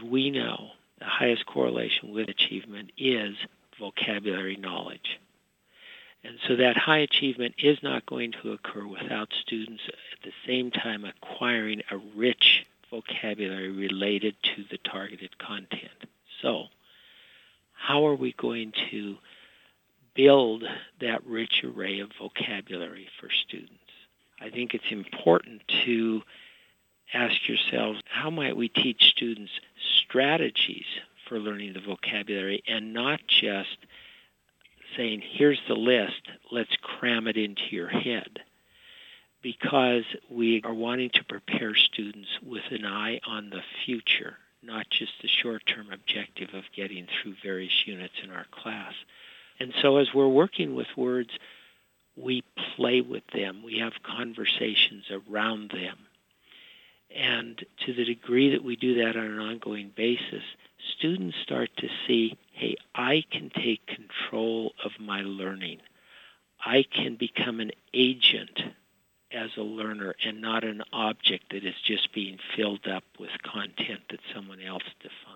We know the highest correlation with achievement is vocabulary knowledge. And so that high achievement is not going to occur without students at the same time acquiring a rich vocabulary related to the targeted content. So, how are we going to build that rich array of vocabulary for students? I think it's important to ask yourselves, how might we teach students strategies for learning the vocabulary and not just saying, here's the list, let's cram it into your head? Because we are wanting to prepare students with an eye on the future, not just the short-term objective of getting through various units in our class. And so as we're working with words, we play with them. We have conversations around them. And to the degree that we do that on an ongoing basis, students start to see, hey, I can take control of my learning. I can become an agent as a learner and not an object that is just being filled up with content that someone else defines.